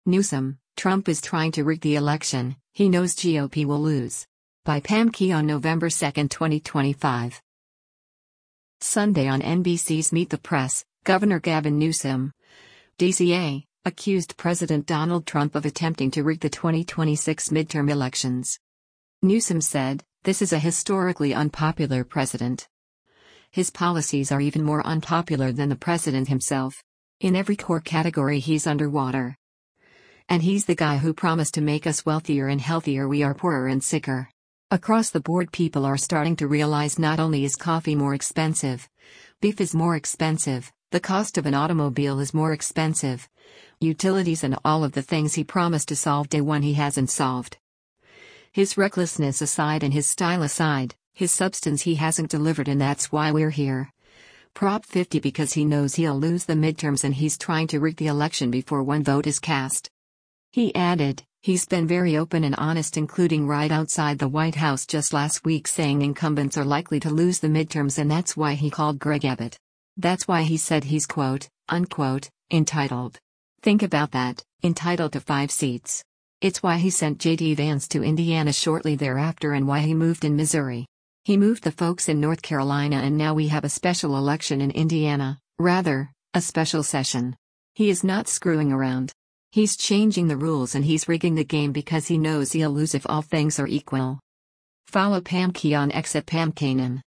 Newsom, Trump is trying to rig the election, he knows GOP will lose. By Pam Key on November 2, 2025. Sunday on NBC's Meet the Press, Governor Gavin Newsom, DCA, accused President Donald Trump of attempting to rig the 2026 midterm elections. Newsom said, "This is a historically unpopular president. His policies are even more unpopular than the president himself. In every core category he's underwater. And he's the guy who promised to make us wealthier and healthier. We are poorer and sicker. Across the board, people are starting to realize not only is coffee more expensive, beef is more expensive, the cost of an automobile is more expensive, utilities and all of the things he promised to solve day one he hasn't solved. His recklessness aside and his style aside, his substance he hasn't delivered, and that's why we're here. Prop 50 because he knows he'll lose the midterms and he's trying to rig the election before one vote is cast." He added, "He's been very open and honest, including right outside the White House just last week, saying incumbents are likely to lose the midterms, and that's why he called Greg Abbott. That's why he said he's quote, unquote, entitled. Think about that, entitled to 5 seats. It's why he sent J.D. Vance to Indiana shortly thereafter and why he moved in Missouri. He moved the folks in North Carolina, and now we have a special election in Indiana, rather, a special session. He is not screwing around. He's changing the rules and he's rigging the game because he knows he'll lose if all things are equal." Follow Pam Key on X at Pam Kanan.